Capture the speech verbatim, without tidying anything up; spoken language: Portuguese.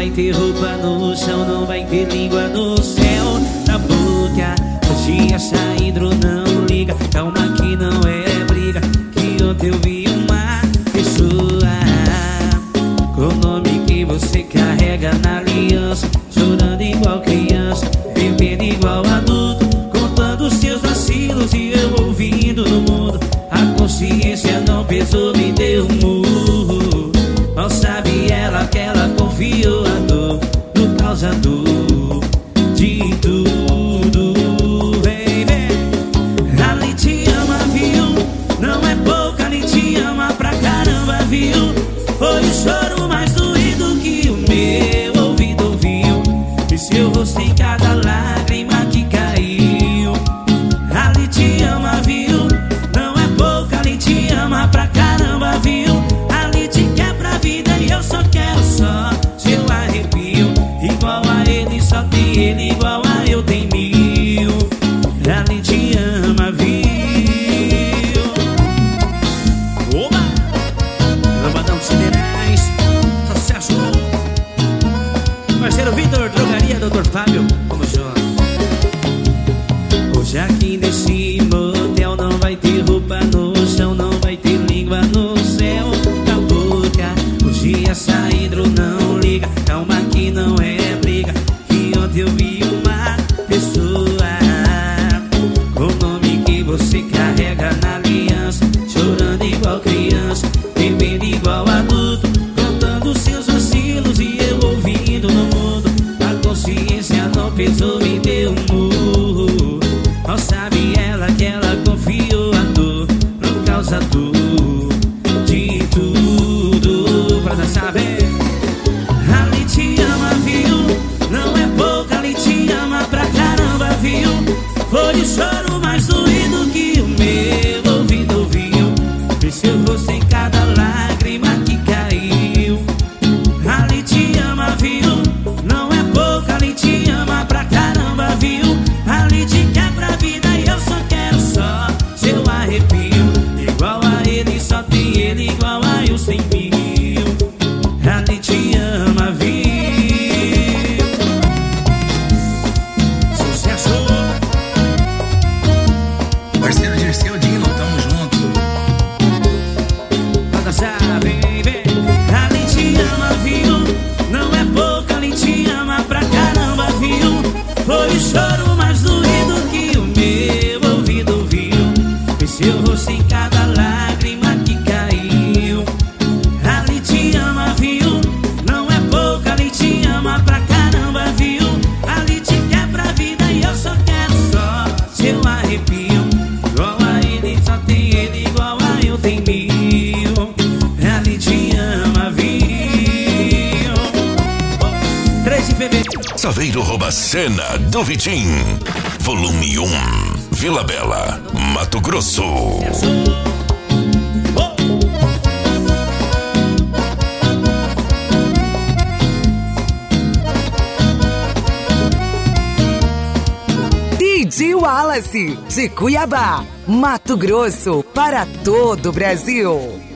vai ter roupa no chão, não vai ter língua no céu. Na boca, hoje a Saindro não liga. Calma que não é briga, que ontem eu vi uma pessoa com o nome que você carrega na aliança, chorando igual criança, bebendo igual adulto, contando os seus vacilos e eu ouvindo no mundo. A consciência não pesou, me deu um murro. Mal sabe ela que ela confiou a dor no causador de tudo. Vem, vem. Ali te ama, viu? Não é pouca, ali te ama pra caramba, viu? Foi o choro mais doído que o meu ouvido ouviu, e seu rosto em cada lágrima que caiu. Ali te ama, viu? Não é pouca, ali te ama pra caramba, viu? Ali te quer pra vida e eu só quero só seu arrepio. Igual a ele, só tem ele, igual a eu tem mil. Ali te ama, viu? Oba! Lambadão Siderais, sucesso! Parceiro Vitor, drogaria, doutor Fábio, como chama? Hoje aqui nesse motel não vai ter roupa no chão, não vai ter língua no céu. Na boca, hoje a Saindro não liga. Calma que não é briga, que ontem eu vi uma pessoa com o nome que você carrega na aliança, chorando igual criança, bebendo igual adulto, contando seus vacilos e eu ouvindo no mundo. A consciência não pesou, me deu um murro. Mal sabe ela que ela confiou a dor no causador de tudo. Pra dançar, vem. Ali te ama, viu? Não é pouca, ali te ama pra caramba, viu? Foi o choro mais doído que o meu ouvido ouviu, e seu rosto em cada lágrima que caiu. Ali te ama, viu? Não é pouca, ali te ama pra caramba, viu? Ali te quer pra vida e eu só quero só seu arrepio. Igual a ele, só tem ele, igual a eu sem mil. Ali te ama, viu? Sucesso! Parceiro Dirceu Dino, tamo junto. Pra dançar, vem, vem. Ali te ama, viu? Não é pouca, ali te ama pra caramba, viu? Foi o choro mais doído que o meu ouvido ouviu, e seu rosto em cada lágrima que caiu. Ali te ama, viu? Não é pouca, ali te ama pra caramba, viu? Ali te quer pra vida e eu só quero só seu arrepio. Igual a ele, só tem ele, igual a eu tem mil. Ali te ama, viu? três de fevereiro. Saveiro rouba cena do Vitim, volume um, Vila Bela, Mato Grosso. D J Wallace, de Cuiabá, Mato Grosso, para todo o Brasil.